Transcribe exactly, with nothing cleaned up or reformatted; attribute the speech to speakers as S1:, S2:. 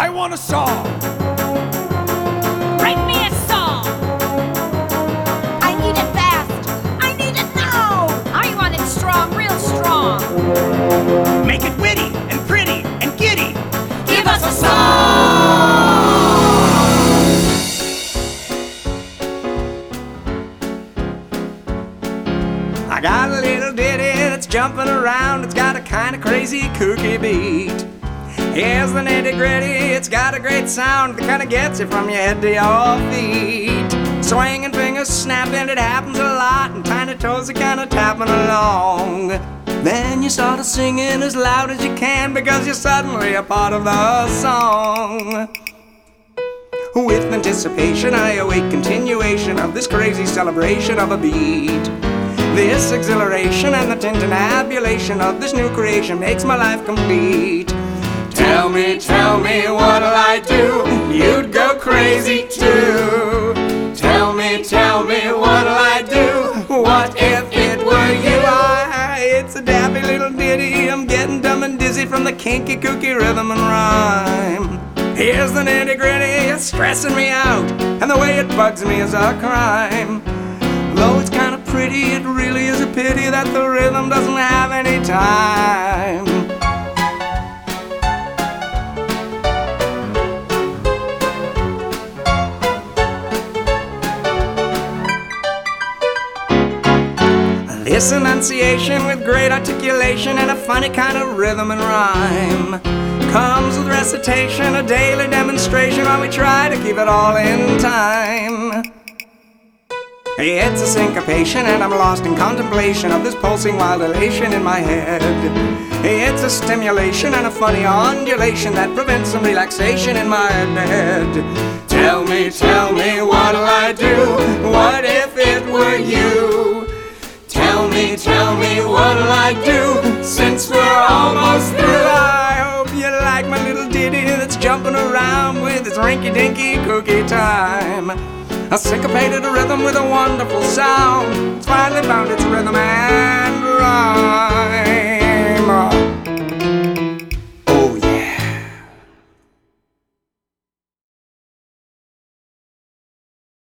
S1: want a song.
S2: Write me a song.
S3: I need it fast. I need it now.
S2: I want it strong, real strong.
S1: Make it witty and pretty and giddy.
S2: Give us a song.
S1: I got a little ditty that's jumping around. It's got a kind of crazy kooky beat. Here's the nitty gritty, it's got a great sound that kind of gets you from your head to your feet. Swinging fingers, snapping, it happens a lot, and tiny toes are kind of tapping along. Then you start singing as loud as you can because you're suddenly a part of the song. With anticipation, I await continuation of this crazy celebration of a beat. This exhilaration and the tintinnabulation of this new creation makes my life complete. Tell me, tell me, what'll I do? You'd go crazy too. Tell me, tell me, what'll I do? What if it were you? I, it's a dappy little ditty. I'm getting dumb and dizzy from the kinky, kooky rhythm and rhyme. Here's the nitty gritty, it's stressing me out, and the way it bugs me is a crime. Though it's kind of pretty, it really is a pity that the rhythm doesn't have any time. This enunciation with great articulation and a funny kind of rhythm and rhyme comes with recitation, a daily demonstration while we try to keep it all in time. It's a syncopation and I'm lost in contemplation of this pulsing wild elation in my head. It's a stimulation and a funny undulation that prevents some relaxation in my bed. Tell me, tell me, what'll I do? What if it were you? Tell me, tell me, what'll I do? Since we're almost through, I hope you like my little ditty that's jumping around with its rinky-dinky kooky time. A syncopated rhythm with a wonderful sound. It's finally found its rhythm and